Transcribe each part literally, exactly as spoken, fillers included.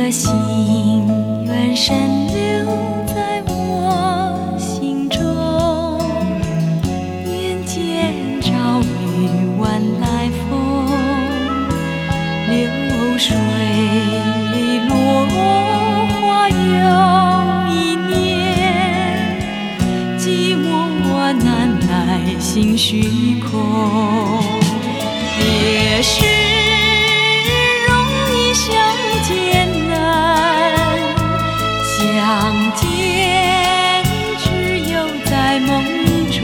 的心愿深留在我心中，眼见朝雨晚来风，流水落花又一年，寂寞难耐心虚空，也是相见只有在梦中，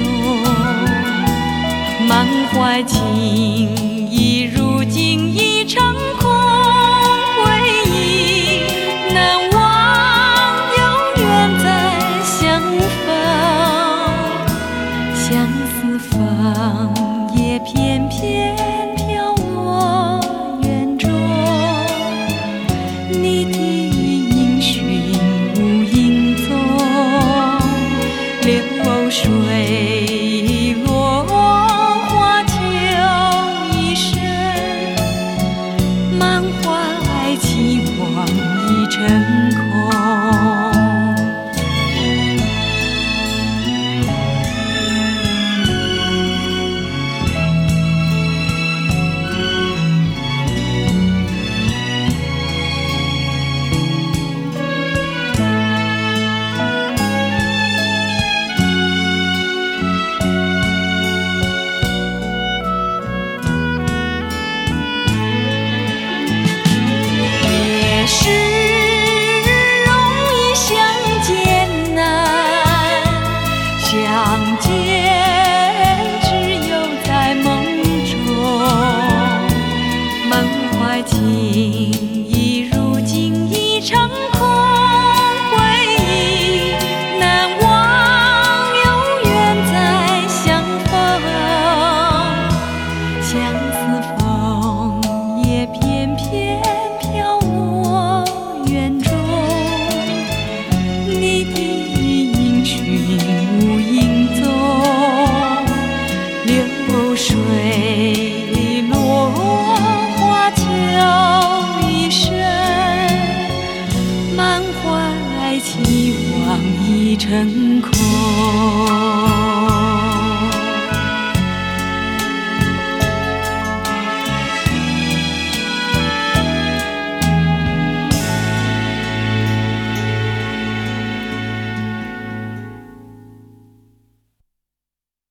满怀情意，如今已成空。回忆难忘，有缘再相逢，相思风也偏偏飘落园中，你的流水落花秋一生，满怀期望已成空。是容易相见难，相见只有在梦中，满怀情意，如今已成空。回忆难忘，有缘再相逢，相思风也偏偏飘落园中，你的音讯无影踪，流水落花秋一生，满怀期望已成空。